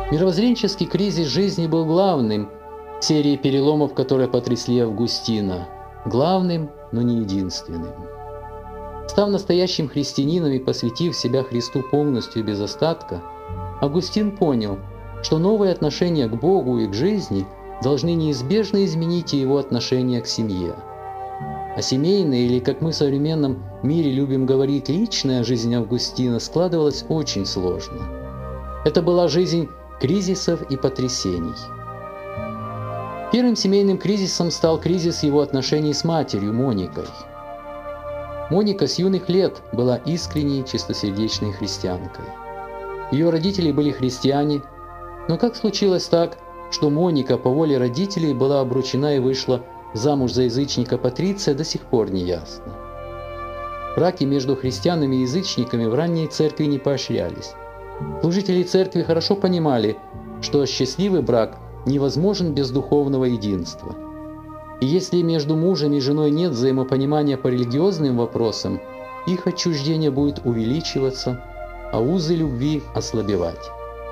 Мировоззренческий кризис жизни был главным в серии переломов, которые потрясли Августина. Главным, но не единственным. Став настоящим христианином и посвятив себя Христу полностью и без остатка, Августин понял, что новые отношения к Богу и к жизни должны неизбежно изменить и его отношение к семье. А семейная, или, как мы в современном мире любим говорить, личная жизнь Августина складывалась очень сложно. Это была жизнь кризисов и потрясений. Первым семейным кризисом стал кризис его отношений с матерью Моникой. Моника с юных лет была искренней, чистосердечной христианкой. Ее родители были христиане, но как случилось так, что Моника по воле родителей была обручена и вышла замуж за язычника Патриция, до сих пор не ясно. Браки между христианами и язычниками в ранней церкви не поощрялись. Служители церкви хорошо понимали, что счастливый брак невозможен без духовного единства. И если между мужем и женой нет взаимопонимания по религиозным вопросам, их отчуждение будет увеличиваться, а узы любви ослабевать.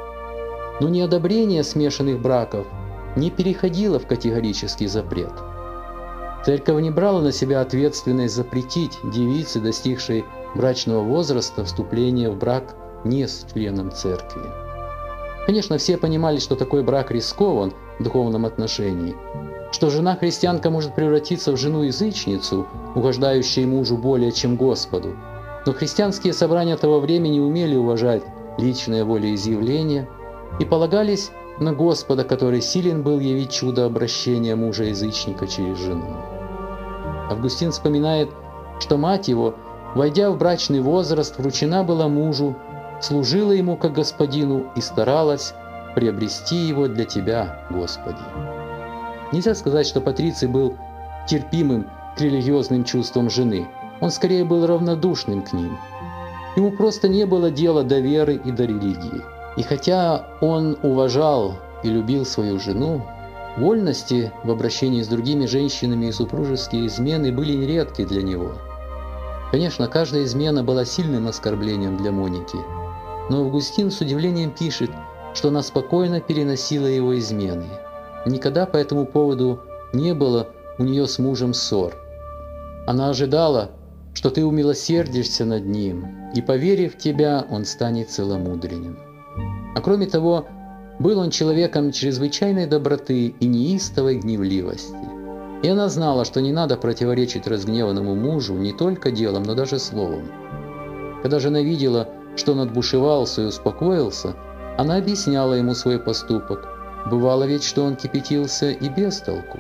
Но неодобрение смешанных браков не переходило в категорический запрет. Церковь не брала на себя ответственность запретить девице, достигшей брачного возраста, вступление в брак не с членом церкви. Конечно, все понимали, что такой брак рискован в духовном отношении, что жена-христианка может превратиться в жену-язычницу, угождающую мужу более чем Господу. Но христианские собрания того времени умели уважать личное волеизъявление и полагались на Господа, который силен был явить чудо обращения мужа-язычника через жену. Августин вспоминает, что мать его, войдя в брачный возраст, вручена была мужу, служила ему как господину и старалась приобрести его для тебя, Господи. Нельзя сказать, что Патриций был терпимым к религиозным чувствам жены. Он скорее был равнодушным к ним. Ему просто не было дела до веры и до религии. И хотя он уважал и любил свою жену, вольности в обращении с другими женщинами и супружеские измены были нередки для него. Конечно, каждая измена была сильным оскорблением для Моники, но Августин с удивлением пишет, что она спокойно переносила его измены. Никогда по этому поводу не было у нее с мужем ссор. Она ожидала, что ты умилосердишься над ним, и, поверив в тебя, он станет целомудренным. А кроме того, был он человеком чрезвычайной доброты и неистовой гневливости. И она знала, что не надо противоречить разгневанному мужу не только делом, но даже словом. Когда жена видела, что он отбушевался и успокоился, она объясняла ему свой поступок. Бывало ведь, что он кипятился и без толку.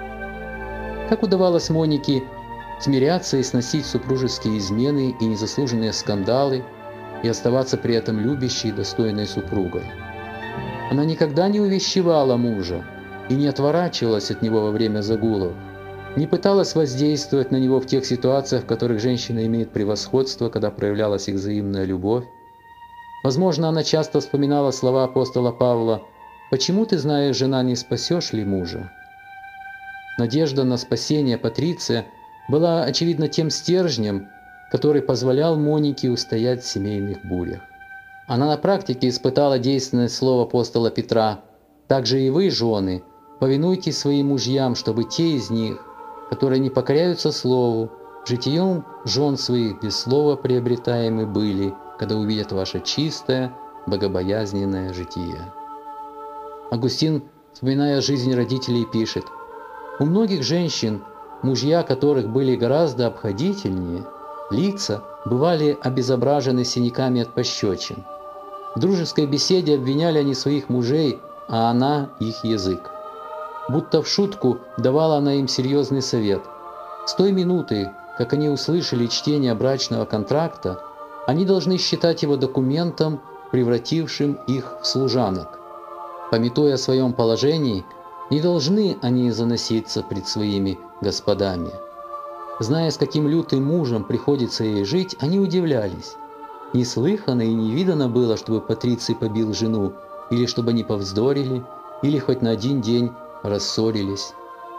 Как удавалось Монике смиряться и сносить супружеские измены и незаслуженные скандалы, и оставаться при этом любящей и достойной супругой? Она никогда не увещевала мужа и не отворачивалась от него во время загулов, не пыталась воздействовать на него в тех ситуациях, в которых женщина имеет превосходство, когда проявлялась их взаимная любовь. Возможно, она часто вспоминала слова апостола Павла: «Почему ты, знаешь, жена, не спасешь ли мужа?» Надежда на спасение Патриция была, очевидно, тем стержнем, который позволял Монике устоять в семейных бурях. Она на практике испытала действенность слова апостола Петра: «Также и вы, жены, повинуйтесь своим мужьям, чтобы те из них, которые не покоряются слову, житием жен своих без слова приобретаемы были, когда увидят ваше чистое, богобоязненное житие». Августин, вспоминая жизнь родителей, пишет: «У многих женщин, мужья которых были гораздо обходительнее, лица бывали обезображены синяками от пощечин. В дружеской беседе обвиняли они своих мужей, а она их язык. Будто в шутку давала она им серьезный совет. С той минуты, как они услышали чтение брачного контракта, они должны считать его документом, превратившим их в служанок. Памятуя о своем положении, не должны они заноситься пред своими господами. Зная, с каким лютым мужем приходится ей жить, они удивлялись. Неслыханно и невиданно было, чтобы Патриций побил жену, или чтобы они повздорили, или хоть на один день рассорились.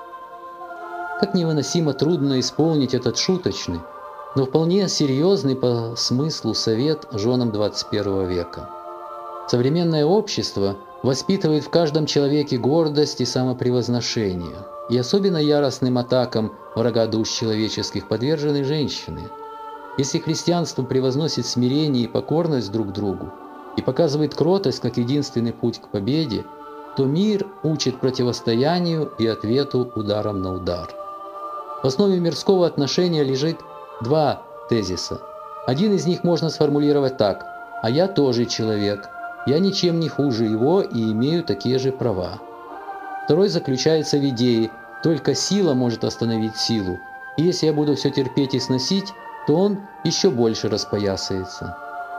Как невыносимо трудно исполнить этот шуточный, но вполне серьезный по смыслу совет женам 21 века. Современное общество воспитывает в каждом человеке гордость и самопревозношение, и особенно яростным атакам врага душ человеческих подвержены женщины. Если христианство превозносит смирение и покорность друг другу и показывает кротость как единственный путь к победе, то мир учит противостоянию и ответу ударом на удар. В основе мирского отношения лежит два тезиса. Один из них можно сформулировать так: «А я тоже человек, я ничем не хуже его и имею такие же права». Второй заключается в идее: только сила может остановить силу, и если я буду все терпеть и сносить, то он еще больше распоясается.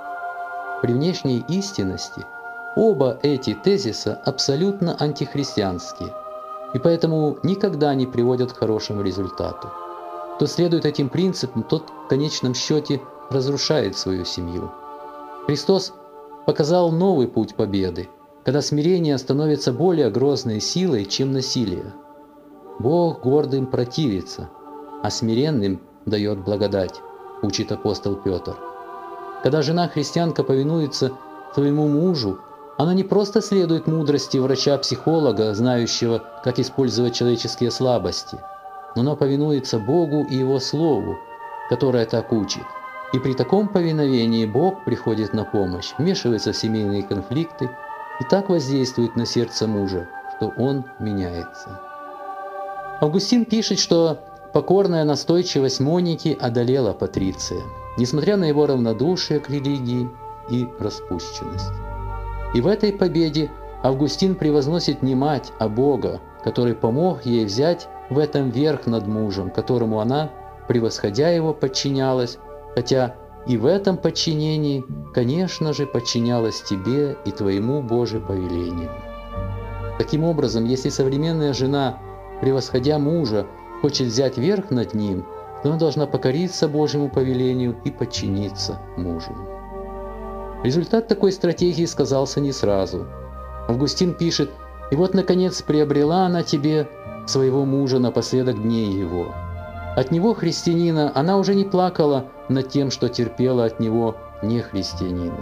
При внешней истинности оба эти тезиса абсолютно антихристианские, и поэтому никогда не приводят к хорошему результату. Кто следует этим принципам, тот в конечном счете разрушает свою семью. Христос показал новый путь победы, когда смирение становится более грозной силой, чем насилие. Бог гордым противится, а смиренным дает благодать, учит апостол Петр. Когда жена-христианка повинуется своему мужу, она не просто следует мудрости врача-психолога, знающего, как использовать человеческие слабости, но она повинуется Богу и Его Слову, которое так учит. И при таком повиновении Бог приходит на помощь, вмешивается в семейные конфликты и так воздействует на сердце мужа, что он меняется. Августин пишет, что покорная настойчивость Моники одолела Патриция, несмотря на его равнодушие к религии и распущенность. И в этой победе Августин превозносит не мать, а Бога, который помог ей взять в этом верх над мужем, которому она, превосходя его, подчинялась, хотя и в этом подчинении, конечно же, подчинялась тебе и твоему Божьему повелению. Таким образом, если современная жена, превосходя мужа, хочет взять верх над ним, то она должна покориться Божьему повелению и подчиниться мужу. Результат такой стратегии сказался не сразу. Августин пишет: «И вот, наконец, приобрела она тебе своего мужа напоследок дней его». От него, христианина, она уже не плакала над тем, что терпела от него не христианина.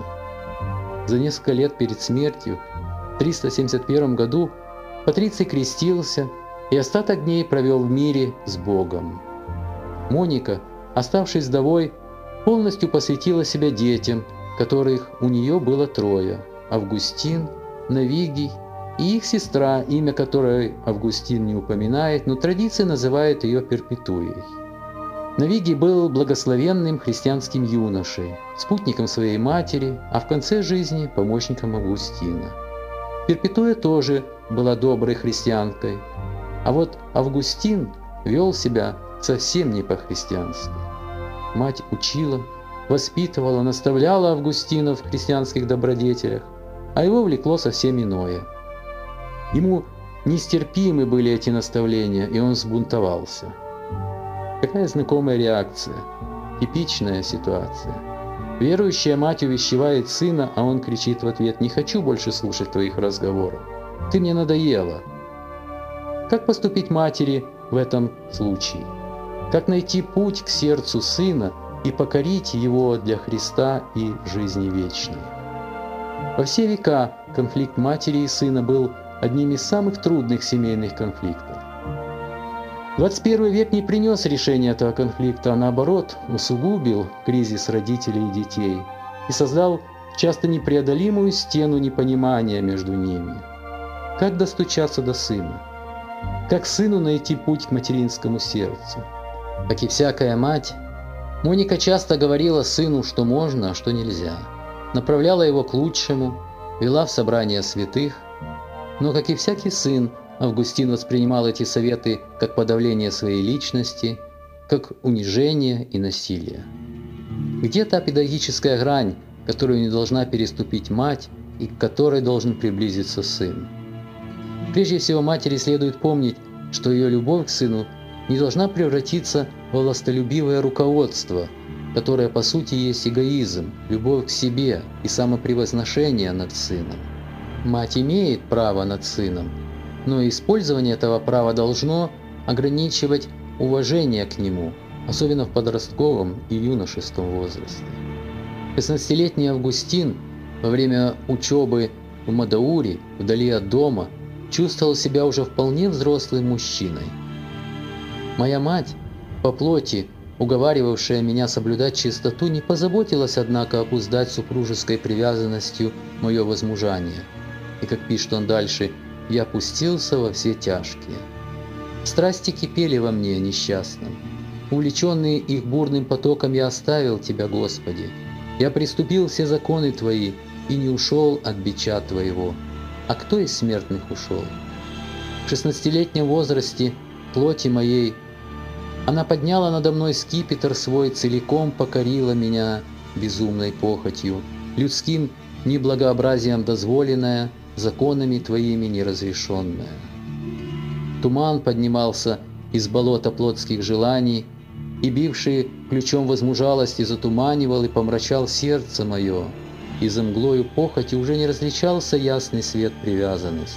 За несколько лет перед смертью, в 371 году, Патриций крестился и остаток дней провел в мире с Богом. Моника, оставшись вдовой, полностью посвятила себя детям, которых у нее было трое: Августин, Навигий и их сестра, имя которой Августин не упоминает, но традиция называет ее Перпетуей. Навигий был благословенным христианским юношей, спутником своей матери, а в конце жизни помощником Августина. Перпетуя тоже была доброй христианкой, а вот Августин вел себя совсем не по-христиански. Мать учила, воспитывала, наставляла Августина в христианских добродетелях, а его влекло совсем иное. Ему нестерпимы были эти наставления, и он взбунтовался. Какая знакомая реакция, типичная ситуация. Верующая мать увещевает сына, а он кричит в ответ: «Не хочу больше слушать твоих разговоров, ты мне надоела». Как поступить матери в этом случае? Как найти путь к сердцу сына и покорить его для Христа и жизни вечной? Во все века конфликт матери и сына был одним из самых трудных семейных конфликтов. 21 век не принес решения этого конфликта, а наоборот усугубил кризис родителей и детей и создал часто непреодолимую стену непонимания между ними. Как достучаться до сына? Как сыну найти путь к материнскому сердцу? Как и всякая мать, Моника часто говорила сыну, что можно, а что нельзя, направляла его к лучшему, вела в собрания святых, но, как и всякий сын, Августин воспринимал эти советы как подавление своей личности, как унижение и насилие. Где та педагогическая грань, которую не должна переступить мать и к которой должен приблизиться сын? Прежде всего, матери следует помнить, что ее любовь к сыну не должна превратиться в властолюбивое руководство, которое по сути есть эгоизм, любовь к себе и самопревозношение над сыном. Мать имеет право над сыном, но использование этого права должно ограничивать уважение к нему, особенно в подростковом и юношеском возрасте. 16-летний Августин во время учебы в Мадауре, вдали от дома, чувствовал себя уже вполне взрослым мужчиной. Моя мать, по плоти, уговаривавшая меня соблюдать чистоту, не позаботилась, однако, обуздать супружеской привязанностью мое возмужание. И, как пишет он дальше, «Я пустился во все тяжкие». Страсти кипели во мне несчастным. Увлеченный их бурным потоком, я оставил Тебя, Господи. Я приступил все законы Твои и не ушел от бича Твоего. А кто из смертных ушел? В 16-летнем возрасте плоти моей она подняла надо мной скипетр свой, целиком покорила меня безумной похотью, людским неблагообразием дозволенное, законами Твоими неразрешенное. Туман поднимался из болота плотских желаний, и, бивший ключом возмужалости, затуманивал и помрачал сердце мое, и за мглою похоти уже не различался ясный свет привязанности.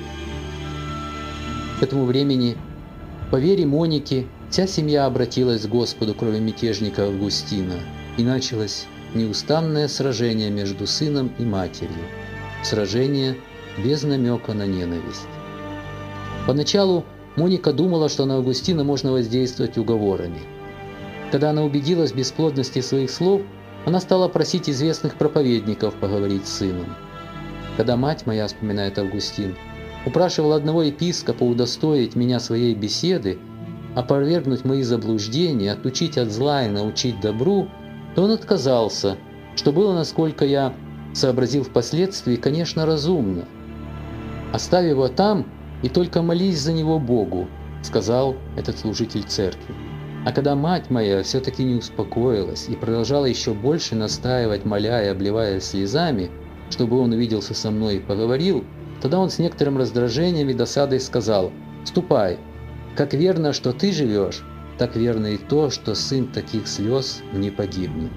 К этому времени, по вере Моники, вся семья обратилась к Господу, кроме мятежника Августина, и началось неустанное сражение между сыном и матерью, сражение без намека на ненависть. Поначалу Моника думала, что на Августина можно воздействовать уговорами. Когда она убедилась в бесплодности своих слов, она стала просить известных проповедников поговорить с сыном. Когда мать моя, вспоминает Августин, упрашивала одного епископа удостоить меня своей беседы, опровергнуть мои заблуждения, отучить от зла и научить добру, то он отказался, что было, насколько я сообразил впоследствии, конечно, разумно. «Оставь его там и только молись за него Богу», — сказал этот служитель церкви. А когда мать моя все-таки не успокоилась и продолжала еще больше настаивать, моля и обливаясь слезами, чтобы он увиделся со мной и поговорил, тогда он с некоторым раздражением и досадой сказал: «Ступай, как верно, что ты живешь, так верно и то, что сын таких слез не погибнет».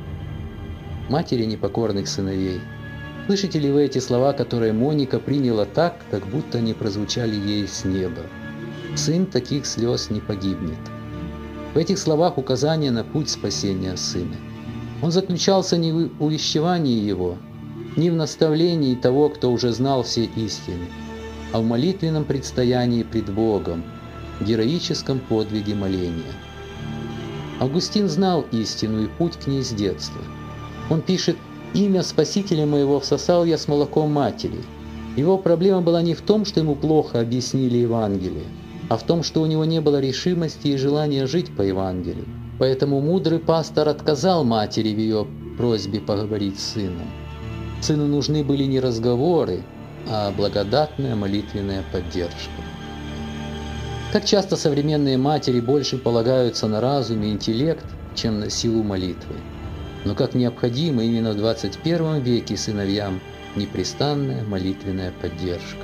Матери непокорных сыновей, слышите ли вы эти слова, которые Моника приняла так, как будто они прозвучали ей с неба? «Сын таких слез не погибнет». В этих словах указание на путь спасения сына. Он заключался не в увещевании его, не в наставлении того, кто уже знал все истины, а в молитвенном предстоянии пред Богом, в героическом подвиге моления. Августин знал истину и путь к ней с детства. Он пишет: «Имя Спасителя моего всосал я с молоком матери». Его проблема была не в том, что ему плохо объяснили Евангелие, а в том, что у него не было решимости и желания жить по Евангелию. Поэтому мудрый пастор отказал матери в ее просьбе поговорить с сыном. Сыну нужны были не разговоры, а благодатная молитвенная поддержка. Как часто современные матери больше полагаются на разум и интеллект, чем на силу молитвы. Но как необходима именно в 21 веке сыновьям непрестанная молитвенная поддержка.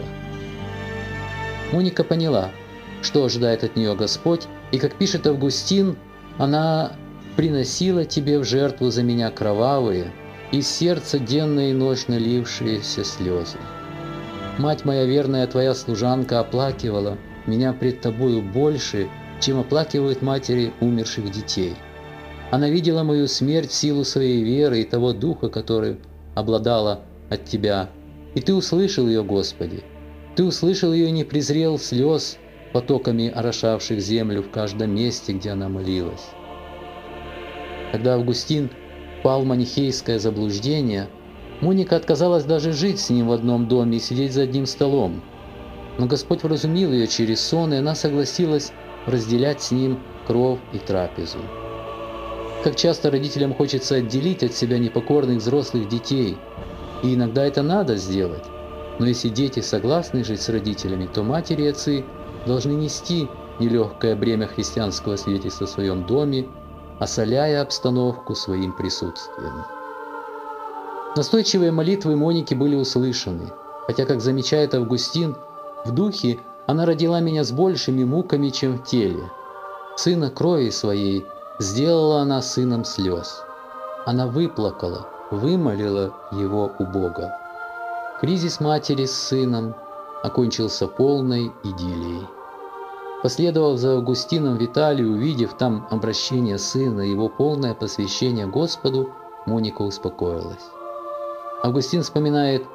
Моника поняла, что ожидает от нее Господь, и, как пишет Августин, она приносила тебе в жертву за меня кровавые, из сердца денно и ночно лившиеся слезы. Мать моя верная, твоя служанка, оплакивала меня пред тобою больше, чем оплакивают матери умерших детей. Она видела мою смерть в силу своей веры и того духа, который обладала от тебя. И ты услышал ее, Господи. Ты услышал ее и не презрел слез, потоками орошавших землю в каждом месте, где она молилась. Когда Августин впал в манихейское заблуждение, Моника отказалась даже жить с ним в одном доме и сидеть за одним столом. Но Господь вразумил ее через сон, и она согласилась разделять с ним кров и трапезу. Как часто родителям хочется отделить от себя непокорных взрослых детей, и иногда это надо сделать. Но если дети согласны жить с родителями, то матери и отцы должны нести нелегкое бремя христианского свидетельства в своем доме, осоляя обстановку своим присутствием. Настойчивые молитвы Моники были услышаны, хотя, как замечает Августин, в духе она родила меня с большими муками, чем в теле. Сына крови своей сделала она сыном слез. Она выплакала, вымолила его у Бога. Кризис матери с сыном окончился полной идиллией. Последовав за Августином в Италию, увидев там обращение сына и его полное посвящение Господу, Моника успокоилась. Августин вспоминает: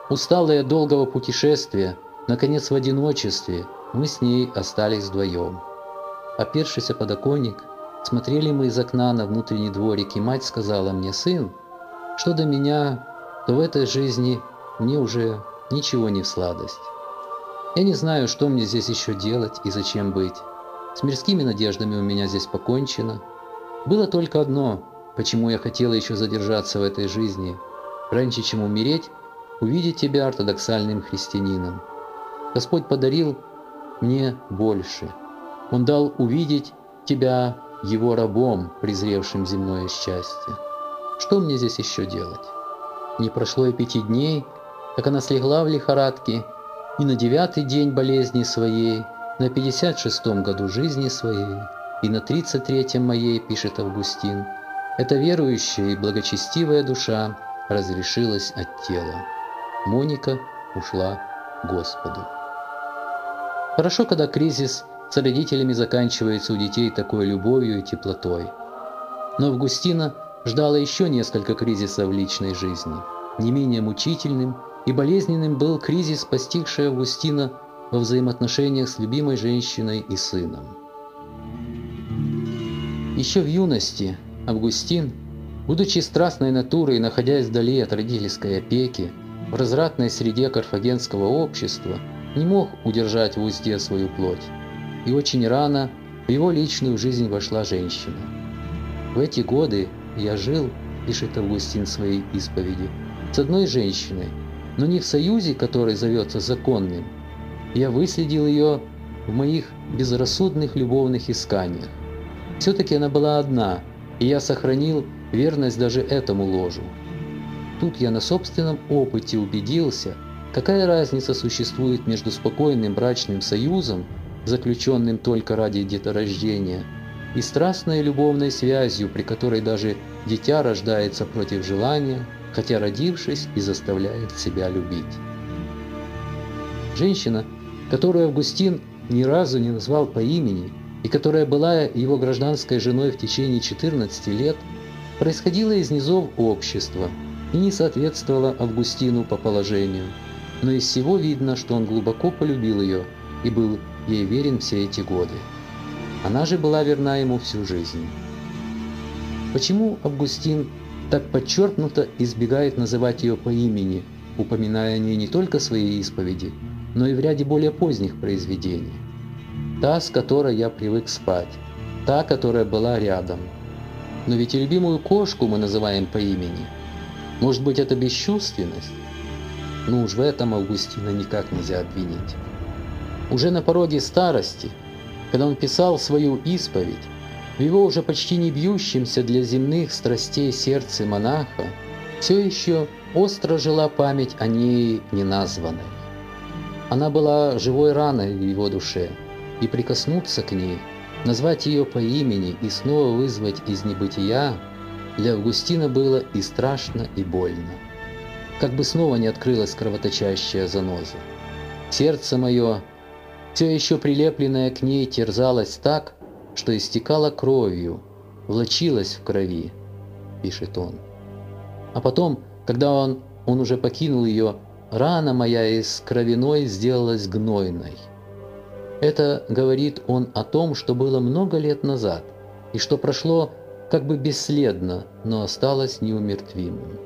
Усталые от долгого путешествия, наконец в одиночестве, мы с ней остались вдвоем. Опершись о подоконник, смотрели мы из окна на внутренний дворик, и мать сказала мне: «Сын, что до меня, то в этой жизни мне уже ничего не в сладость. Я не знаю, что мне здесь еще делать и зачем быть. С мирскими надеждами у меня здесь покончено. Было только одно, почему я хотела еще задержаться в этой жизни, раньше, чем умереть, увидеть тебя ортодоксальным христианином. Господь подарил мне больше. Он дал увидеть тебя Его рабом, презревшим земное счастье. Что мне здесь еще делать?» Не прошло и 5 дней, как она слегла в лихорадке, и на 9-й день болезни своей, на 56-м году жизни своей, и на 33-м моей, пишет Августин, эта верующая и благочестивая душа разрешилась от тела. Моника ушла к Господу. Хорошо, когда кризис с родителями заканчивается у детей такой любовью и теплотой. Но Августина ждало еще несколько кризисов в личной жизни. Не менее мучительным и болезненным был кризис, постигший Августина во взаимоотношениях с любимой женщиной и сыном. Еще в юности Августин, будучи страстной натурой и находясь вдали от родительской опеки, в развратной среде карфагенского общества, не мог удержать в узде свою плоть. И очень рано в его личную жизнь вошла женщина. «В эти годы я жил, — пишет Августин в своей исповеди, — с одной женщиной, но не в союзе, который зовется законным. Я выследил ее в моих безрассудных любовных исканиях. Все-таки она была одна, и я сохранил верность даже этому ложу. Тут я на собственном опыте убедился, какая разница существует между спокойным брачным союзом, заключенным только ради деторождения, и страстной любовной связью, при которой даже дитя рождается против желания, хотя родившись и заставляет себя любить». Женщина, которую Августин ни разу не назвал по имени и которая была его гражданской женой в течение 14 лет, происходила из низов общества и не соответствовала Августину по положению, но из всего видно, что он глубоко полюбил ее и был ей верен все эти годы. Она же была верна ему всю жизнь. Почему Августин так подчеркнуто избегает называть ее по имени, упоминая о ней не только в своей исповеди, но и в ряде более поздних произведений? Та, с которой я привык спать, та, которая была рядом. Но ведь и любимую кошку мы называем по имени. Может быть, это бесчувственность? Ну уж в этом Августина никак нельзя обвинить. Уже на пороге старости, когда он писал свою исповедь, в его уже почти не бьющемся для земных страстей сердце монаха все еще остро жила память о ней неназванной. Она была живой раной в его душе, и прикоснуться к ней, назвать ее по имени и снова вызвать из небытия для Августина было и страшно, и больно. Как бы снова не открылась кровоточащая заноза. Сердце мое, все еще прилепленное к ней, терзалось так, что истекало кровью, влачилось в крови, пишет он. А потом, когда он уже покинул ее, рана моя из кровяной сделалась гнойной. Это говорит он о том, что было много лет назад, и что прошло как бы бесследно, но осталось неумертвимым.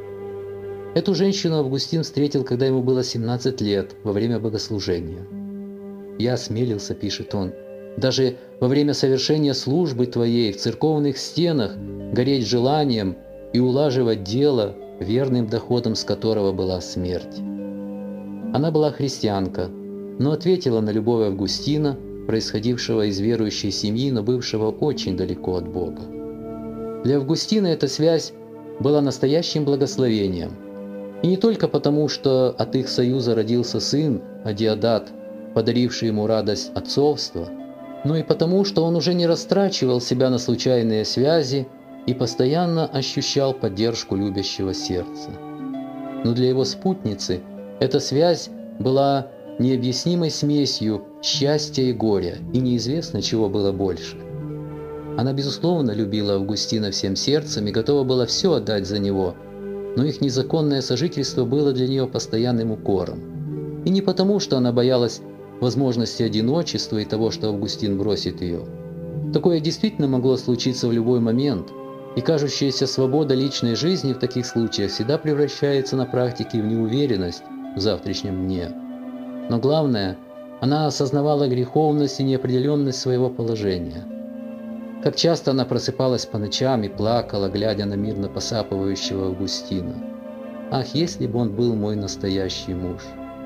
Эту женщину Августин встретил, когда ему было 17 лет, во время богослужения. «Я осмелился, — пишет он, — даже во время совершения службы твоей в церковных стенах гореть желанием и улаживать дело, верным доходом с которого была смерть». Она была христианка, но ответила на любовь Августина, происходившего из верующей семьи, но бывшего очень далеко от Бога. Для Августина эта связь была настоящим благословением. И не только потому, что от их союза родился сын, Адиадат, подаривший ему радость отцовства, но и потому, что он уже не растрачивал себя на случайные связи и постоянно ощущал поддержку любящего сердца. Но для его спутницы эта связь была необъяснимой смесью счастья и горя, и неизвестно, чего было больше. Она, безусловно, любила Августина всем сердцем и готова была все отдать за него, но их незаконное сожительство было для нее постоянным укором. И не потому, что она боялась возможности одиночества и того, что Августин бросит ее. Такое действительно могло случиться в любой момент, и кажущаяся свобода личной жизни в таких случаях всегда превращается на практике в неуверенность в завтрашнем дне. Но главное, она осознавала греховность и неопределенность своего положения. Как часто она просыпалась по ночам и плакала, глядя на мирно посапывающего Августина. «Ах, если бы он был мой настоящий муж!»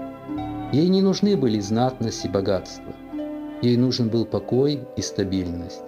Ей не нужны были знатность и богатство. Ей нужен был покой и стабильность.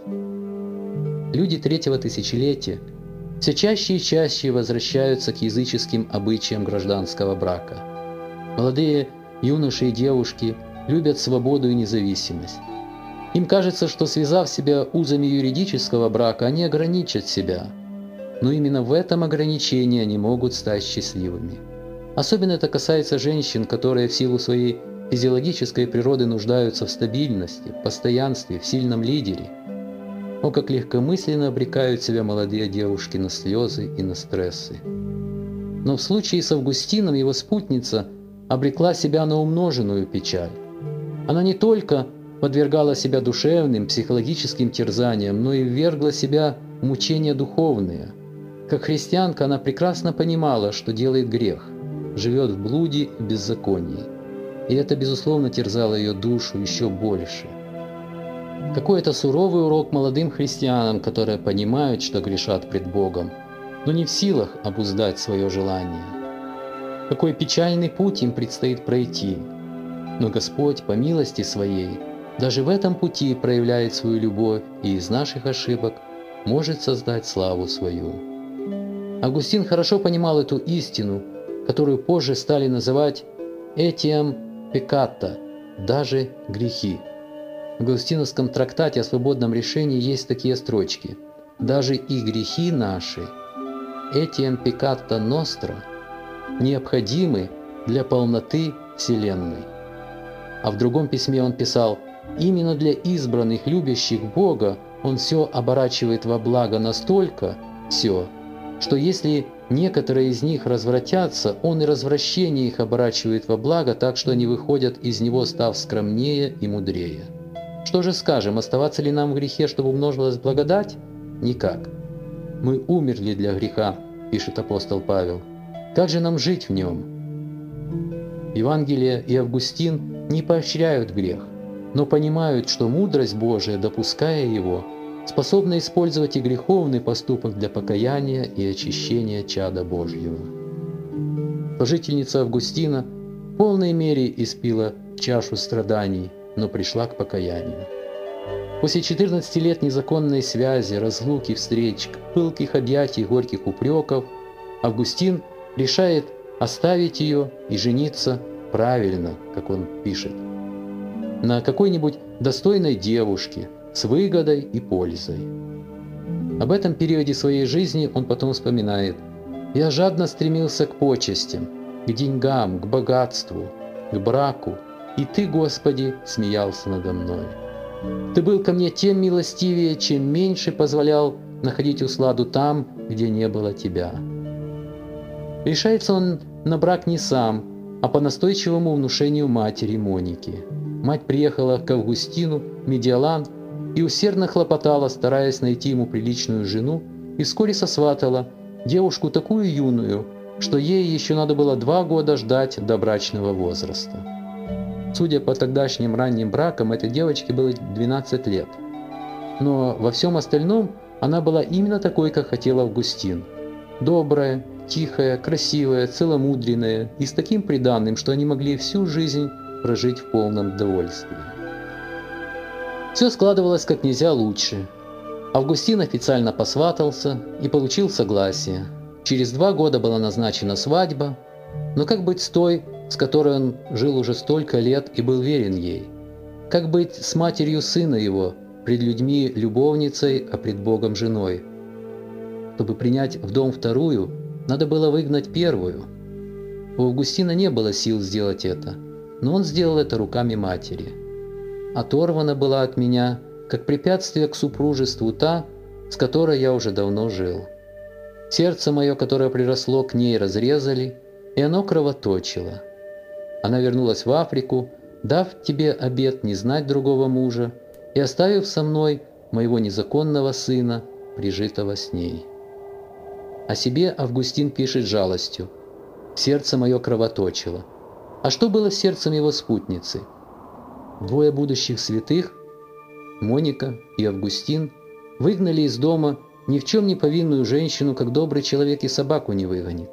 Люди третьего тысячелетия все чаще и чаще возвращаются к языческим обычаям гражданского брака. Молодые юноши и девушки любят свободу и независимость. Им кажется, что, связав себя узами юридического брака, они ограничат себя. Но именно в этом ограничении они могут стать счастливыми. Особенно это касается женщин, которые в силу своей физиологической природы нуждаются в стабильности, в постоянстве, в сильном лидере. О, как легкомысленно обрекают себя молодые девушки на слезы и на стрессы. Но в случае с Августином его спутница обрекла себя на умноженную печаль. Она не только подвергала себя душевным, психологическим терзаниям, но и ввергла себя в мучения духовные. Как христианка она прекрасно понимала, что делает грех, живет в блуде и беззаконии. И это, безусловно, терзало ее душу еще больше. Какой это суровый урок молодым христианам, которые понимают, что грешат пред Богом, но не в силах обуздать свое желание. Какой печальный путь им предстоит пройти. Но Господь, по милости Своей, даже в этом пути проявляет свою любовь и из наших ошибок может создать славу свою. Августин хорошо понимал эту истину, которую позже стали называть «этием пекката», даже грехи. В Августиновском трактате о свободном решении есть такие строчки: «Даже и грехи наши, этием пекката ностра, необходимы для полноты Вселенной». А в другом письме он писал: «Именно для избранных, любящих Бога, Он все оборачивает во благо настолько, все, что если некоторые из них развратятся, Он и развращение их оборачивает во благо, так что они выходят из него, став скромнее и мудрее». Что же скажем, оставаться ли нам в грехе, чтобы умножилась благодать? Никак. «Мы умерли для греха», пишет апостол Павел. Как же нам жить в нем? Евангелие и Августин не поощряют грех, но понимают, что мудрость Божия, допуская его, способна использовать и греховный поступок для покаяния и очищения чада Божьего. Служительница Августина в полной мере испила чашу страданий, но пришла к покаянию. После 14 лет незаконной связи, разлуки, встреч, пылких объятий, горьких упреков, Августин решает оставить ее и жениться правильно, как он пишет, на какой-нибудь достойной девушке с выгодой и пользой. Об этом периоде своей жизни он потом вспоминает: «Я жадно стремился к почестям, к деньгам, к богатству, к браку, и Ты, Господи, смеялся надо мной. Ты был ко мне тем милостивее, чем меньше позволял находить усладу там, где не было Тебя». Решается он на брак не сам, а по настойчивому внушению матери Моники. Мать приехала к Августину в Медиолан и усердно хлопотала, стараясь найти ему приличную жену, и вскоре сосватала девушку такую юную, что ей еще надо было 2 года ждать до брачного возраста. Судя по тогдашним ранним бракам, этой девочке было 12 лет. Но во всем остальном она была именно такой, как хотел Августин. Добрая, тихая, красивая, целомудренная и с таким приданым, что они могли всю жизнь прожить в полном довольстве. Все складывалось как нельзя лучше. Августин официально посватался и получил согласие. Через 2 года была назначена свадьба, но как быть с той, с которой он жил уже столько лет и был верен ей? Как быть с матерью сына его, пред людьми любовницей, а пред Богом женой? Чтобы принять в дом вторую, надо было выгнать первую. У Августина не было сил сделать это, но он сделал это руками матери. «Оторвана была от меня, как препятствие к супружеству та, с которой я уже давно жил. Сердце мое, которое приросло к ней, разрезали, и оно кровоточило. Она вернулась в Африку, дав тебе обет не знать другого мужа и оставив со мной моего незаконного сына, прижитого с ней». О себе Августин пишет жалостью: «Сердце мое кровоточило». А что было с сердцем его спутницы? Двое будущих святых, Моника и Августин, выгнали из дома ни в чем не повинную женщину, как добрый человек и собаку не выгонит.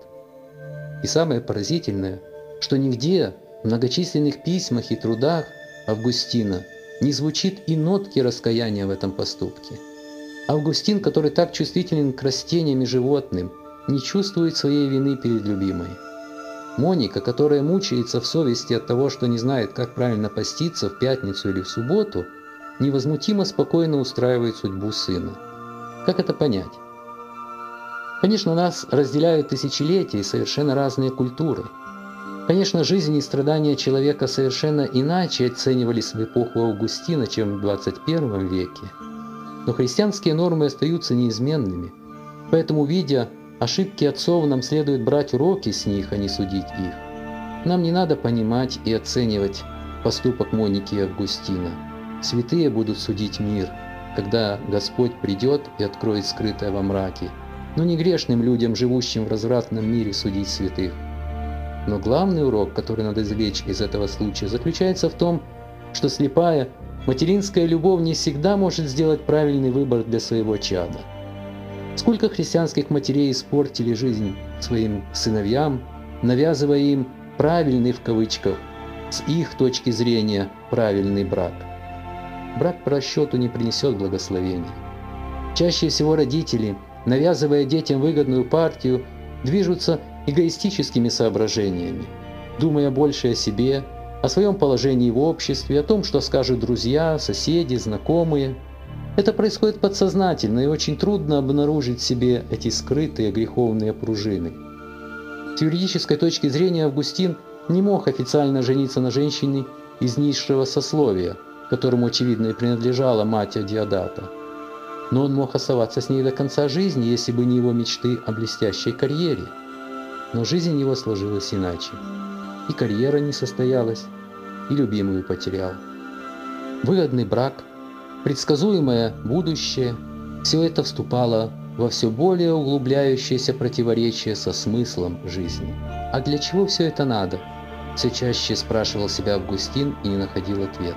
И самое поразительное, что нигде в многочисленных письмах и трудах Августина не звучит и нотки раскаяния в этом поступке. Августин, который так чувствителен к растениям и животным, не чувствует своей вины перед любимой. Моника, которая мучается в совести от того, что не знает, как правильно поститься в пятницу или в субботу, невозмутимо спокойно устраивает судьбу сына. Как это понять? Конечно, нас разделяют тысячелетия и совершенно разные культуры. Конечно, жизнь и страдания человека совершенно иначе оценивались в эпоху Августина, чем в 21 веке. Но христианские нормы остаются неизменными, поэтому, видя ошибки отцов, нам следует брать уроки с них, а не судить их. Нам не надо понимать и оценивать поступок Моники и Августина. Святые будут судить мир, когда Господь придет и откроет скрытое во мраке, но не грешным людям, живущим в развратном мире, судить святых. Но главный урок, который надо извлечь из этого случая, заключается в том, что слепая материнская любовь не всегда может сделать правильный выбор для своего чада. Сколько христианских матерей испортили жизнь своим сыновьям, навязывая им «правильный» в кавычках, с их точки зрения правильный брак. Брак по расчету не принесет благословения. Чаще всего родители, навязывая детям выгодную партию, движутся эгоистическими соображениями, думая больше о себе, о своем положении в обществе, о том, что скажут друзья, соседи, знакомые. Это происходит подсознательно, и очень трудно обнаружить в себе эти скрытые греховные пружины. С юридической точки зрения Августин не мог официально жениться на женщине из низшего сословия, которому, очевидно, и принадлежала мать Диодата. Но он мог оставаться с ней до конца жизни, если бы не его мечты о блестящей карьере. Но жизнь его сложилась иначе. И карьера не состоялась, и любимую потерял. Выгодный брак, предсказуемое будущее – все это вступало во все более углубляющееся противоречие со смыслом жизни. А для чего все это надо? Все чаще спрашивал себя Августин и не находил ответа.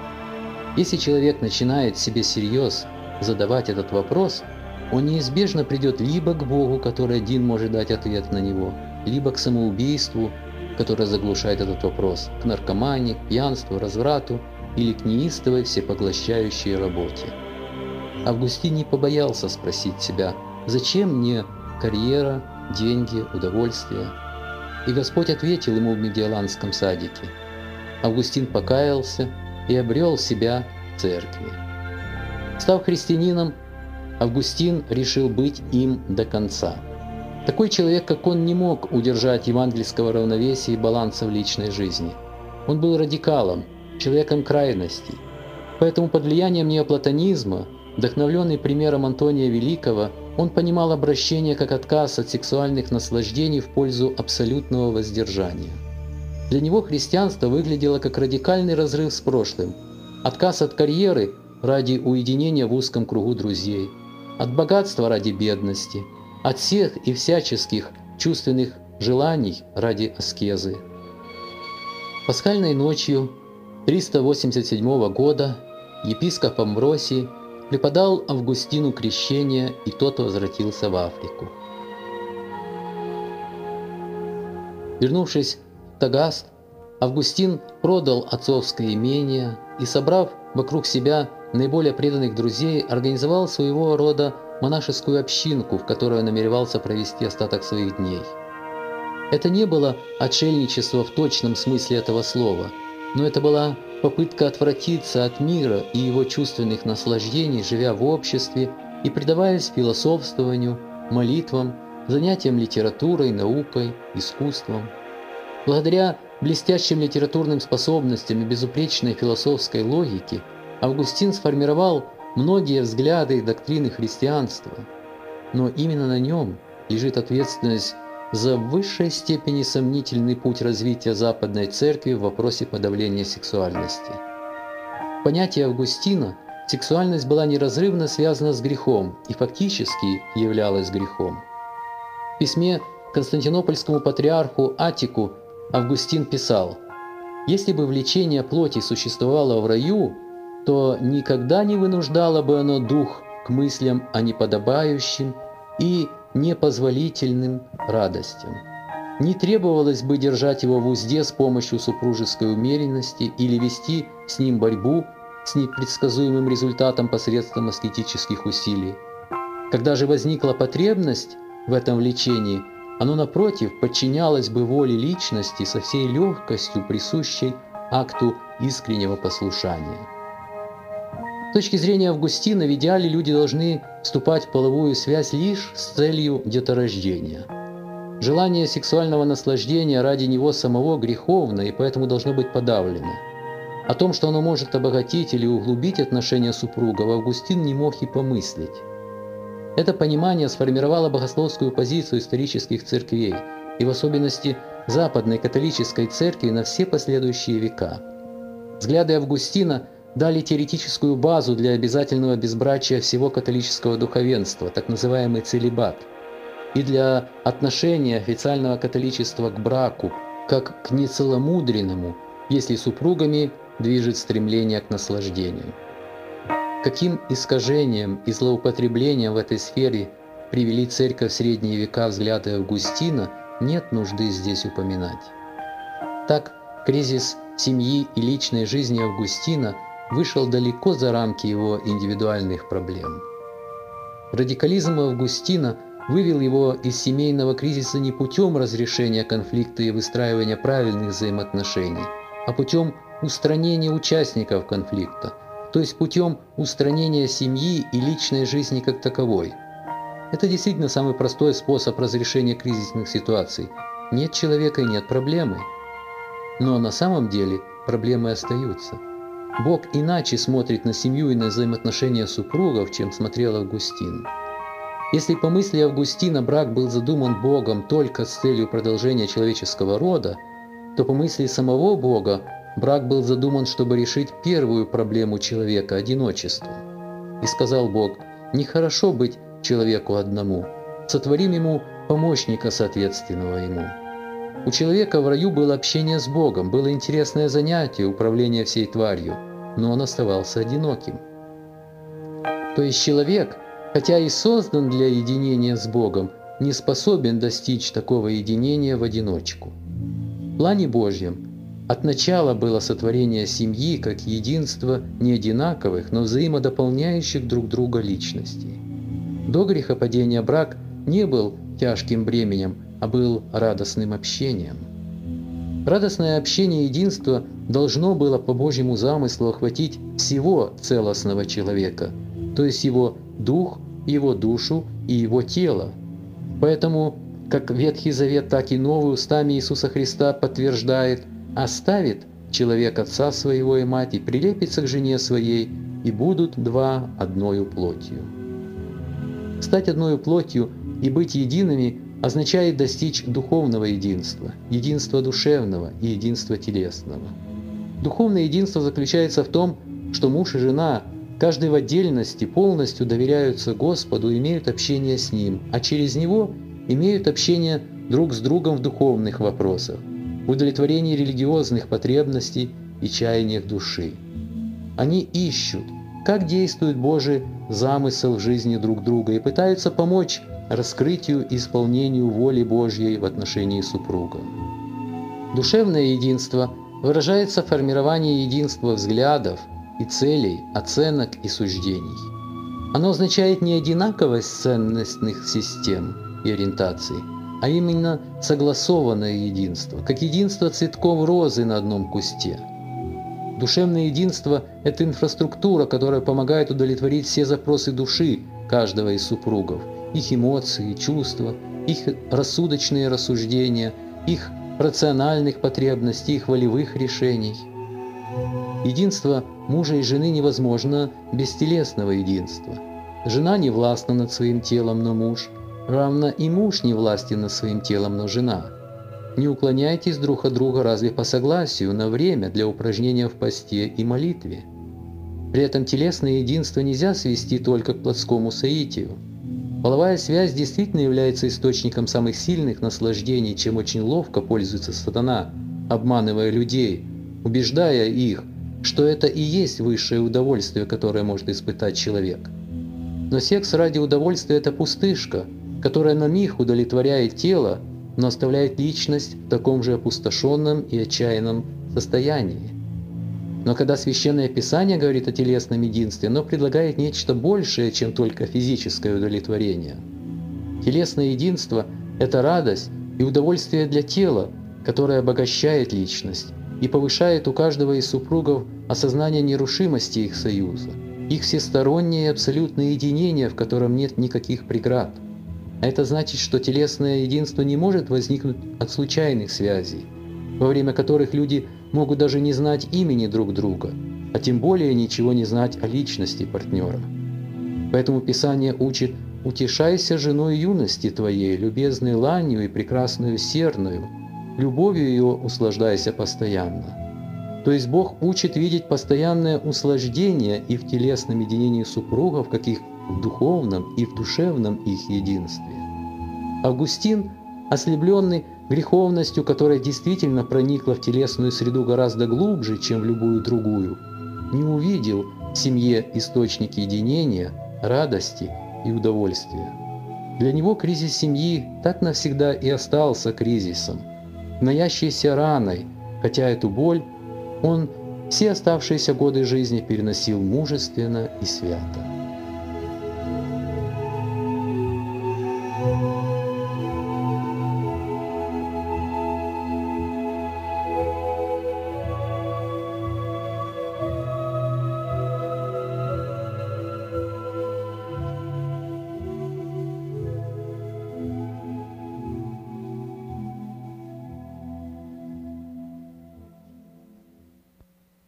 Если человек начинает себе всерьез задавать этот вопрос, он неизбежно придет либо к Богу, который один может дать ответ на него, либо к самоубийству, которое заглушает этот вопрос, к наркомании, к пьянству, разврату или к неистовой всепоглощающей работе. Августин не побоялся спросить себя, зачем мне карьера, деньги, удовольствие? И Господь ответил ему в Медиоланском садике. Августин покаялся и обрел себя в церкви. Став христианином, Августин решил быть им до конца. Такой человек, как он, не мог удержать евангельского равновесия и баланса в личной жизни. Он был радикалом, человеком крайностей. Поэтому под влиянием неоплатонизма, вдохновленный примером Антония Великого, он понимал обращение как отказ от сексуальных наслаждений в пользу абсолютного воздержания. Для него христианство выглядело как радикальный разрыв с прошлым, отказ от карьеры ради уединения в узком кругу друзей, от богатства ради бедности, от всех и всяческих чувственных желаний ради аскезы. Пасхальной ночью 387 года епископ Амвросий преподал Августину крещение, и тот возвратился в Африку. Вернувшись в Тагаст, Августин продал отцовское имение и, собрав вокруг себя наиболее преданных друзей, организовал своего рода монашескую общинку, в которой он намеревался провести остаток своих дней. Это не было отшельничество в точном смысле этого слова, но это была попытка отвратиться от мира и его чувственных наслаждений, живя в обществе и предаваясь философствованию, молитвам, занятиям литературой, наукой, искусством. Благодаря блестящим литературным способностям и безупречной философской логике Августин сформировал многие взгляды и доктрины христианства, но именно на нем лежит ответственность за в высшей степени сомнительный путь развития Западной Церкви в вопросе подавления сексуальности. В понятии Августина сексуальность была неразрывно связана с грехом и фактически являлась грехом. В письме константинопольскому патриарху Аттику Августин писал: «Если бы влечение плоти существовало в раю, то никогда не вынуждало бы оно дух к мыслям о неподобающем и непозволительным радостям. Не требовалось бы держать его в узде с помощью супружеской умеренности или вести с ним борьбу с непредсказуемым результатом посредством аскетических усилий. Когда же возникла потребность в этом влечении, оно, напротив, подчинялось бы воле личности со всей легкостью, присущей акту искреннего послушания». С точки зрения Августина, в идеале люди должны вступать в половую связь лишь с целью деторождения. Желание сексуального наслаждения ради него самого греховно и поэтому должно быть подавлено. О том, что оно может обогатить или углубить отношения супругов, Августин не мог и помыслить. Это понимание сформировало богословскую позицию исторических церквей, и в особенности Западной католической церкви на все последующие века. Взгляды Августина дали теоретическую базу для обязательного безбрачия всего католического духовенства, так называемый целибат, и для отношения официального католичества к браку, как к нецеломудренному, если супругами движет стремление к наслаждению. Каким искажением и злоупотреблением в этой сфере привели церковь в средние века взгляды Августина, нет нужды здесь упоминать. Так, кризис семьи и личной жизни Августина вышел далеко за рамки его индивидуальных проблем. Радикализм Августина вывел его из семейного кризиса не путем разрешения конфликта и выстраивания правильных взаимоотношений, а путем устранения участников конфликта, то есть путем устранения семьи и личной жизни как таковой. Это действительно самый простой способ разрешения кризисных ситуаций. Нет человека и нет проблемы. Но на самом деле проблемы остаются. Бог иначе смотрит на семью и на взаимоотношения супругов, чем смотрел Августин. Если по мысли Августина брак был задуман Богом только с целью продолжения человеческого рода, то по мысли самого Бога брак был задуман, чтобы решить первую проблему человека – одиночество. И сказал Бог: «Нехорошо быть человеку одному, сотворим ему помощника, соответственного ему». У человека в раю было общение с Богом, было интересное занятие, управление всей тварью, но он оставался одиноким. То есть человек, хотя и создан для единения с Богом, не способен достичь такого единения в одиночку. В плане Божьем от начала было сотворение семьи как единство не одинаковых, но взаимодополняющих друг друга личностей. До грехопадения брак не был тяжким бременем, а был радостным общением. Радостное общение единства должно было по Божьему замыслу охватить всего целостного человека, то есть его дух, его душу и его тело. Поэтому, как Ветхий Завет, так и Новый устами Иисуса Христа подтверждает: «Оставит человек отца своего и мать, и прилепится к жене своей, и будут два одною плотью». Стать одною плотью и быть едиными означает достичь духовного единства, единства душевного и единства телесного. Духовное единство заключается в том, что муж и жена, каждый в отдельности, полностью доверяются Господу и имеют общение с Ним, а через Него имеют общение друг с другом в духовных вопросах, в удовлетворении религиозных потребностей и чаяниях души. Они ищут, как действует Божий замысел в жизни друг друга, и пытаются помочь раскрытию и исполнению воли Божьей в отношении супруга. Душевное единство выражается в формировании единства взглядов и целей, оценок и суждений. Оно означает не одинаковость ценностных систем и ориентаций, а именно согласованное единство, как единство цветков розы на одном кусте. Душевное единство – это инфраструктура, которая помогает удовлетворить все запросы души каждого из супругов, их эмоции, чувства, их рассудочные рассуждения, их рациональных потребностей, их волевых решений. Единство мужа и жены невозможно без телесного единства. Жена не властна над своим телом, но муж. Равно и муж не властен над своим телом, но жена. Не уклоняйтесь друг от друга разве по согласию на время для упражнения в посте и молитве. При этом телесное единство нельзя свести только к плотскому соитию. Половая связь действительно является источником самых сильных наслаждений, чем очень ловко пользуется сатана, обманывая людей, убеждая их, что это и есть высшее удовольствие, которое может испытать человек. Но секс ради удовольствия – это пустышка, которая на миг удовлетворяет тело, но оставляет личность в таком же опустошенном и отчаянном состоянии. Но когда Священное Писание говорит о телесном единстве, оно предлагает нечто большее, чем только физическое удовлетворение. Телесное единство – это радость и удовольствие для тела, которое обогащает личность и повышает у каждого из супругов осознание нерушимости их союза, их всестороннее и абсолютное единение, в котором нет никаких преград. А это значит, что телесное единство не может возникнуть от случайных связей, во время которых люди могут даже не знать имени друг друга, а тем более ничего не знать о личности партнера. Поэтому Писание учит: «Утешайся женой юности твоей, любезной ланью и прекрасную серною, любовью ее услаждайся постоянно». То есть Бог учит видеть постоянное услаждение и в телесном единении супругов, как и в духовном и в душевном их единстве. Августин, ослепленный греховностью, которая действительно проникла в телесную среду гораздо глубже, чем в любую другую, не увидел в семье источники единения, радости и удовольствия. Для него кризис семьи так навсегда и остался кризисом, гноящейся раной, хотя эту боль он все оставшиеся годы жизни переносил мужественно и свято.